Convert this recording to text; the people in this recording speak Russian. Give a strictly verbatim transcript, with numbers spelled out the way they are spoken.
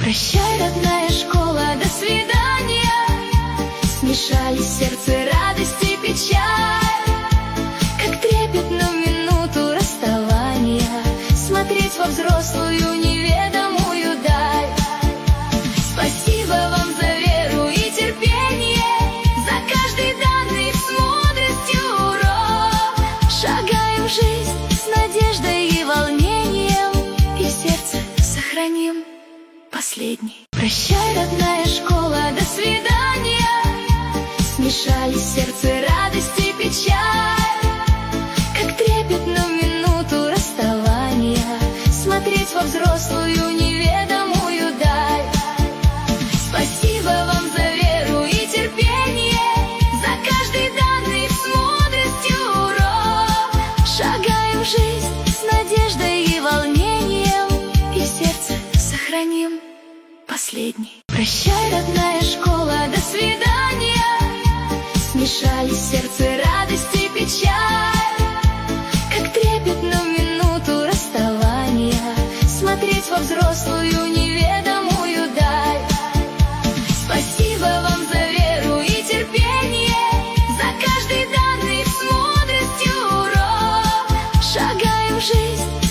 Прощай, родная школа, до свидания. Смешались сердце радость и печаль, как трепетно в минуту расставания смотреть во взрослую неведомую даль. Спасибо вам за веру и терпение, за каждый данный с мудростью урок. Шагаем в жизнь с надеждой и волнением, и в сердце сохраним последний. Прощай, родная школа, до свидания. Смешались сердце радость и печаль, как трепетно в минуту расставания смотреть во взрослую неведомую даль. Спасибо вам за веру и терпение, за каждый данный с мудростью урок. Шагаем в жизнь с надеждой и волнением, и в сердце сохраним последний. Прощай, родная школа, до свидания. Смешались сердце радость и печаль, как трепетно в минуту расставания смотреть во взрослую неведомую